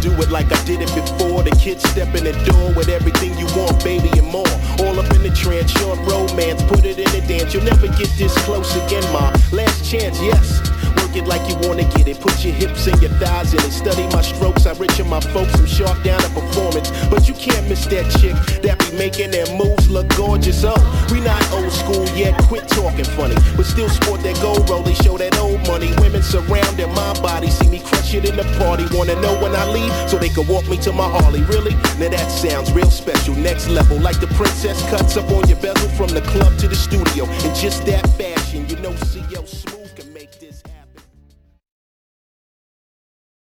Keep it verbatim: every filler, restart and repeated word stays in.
do it like I did it before. The kids step in the door with everything you want, baby, and more. All up in the trance, short romance, put it in the dance. You'll never get this close again, my last chance, yes. Work it like you wanna get it. Put your hips and your thighs in it. Study my strokes, I richen my folks. I'm sharp down to performance, but you can't miss that chick that be making their moves look gorgeous. Oh, we not old school yet, quit talking funny, but still sport that gold roll. They show that old money. Women surrounding my body, see me crush it in the party. Wanna know when I leave, so they can walk me to my Harley. Really? Now that sounds real special, next level. Like the princess cuts up on your bezel from the club to the studio. In just that fashion, you know, C O Smooth.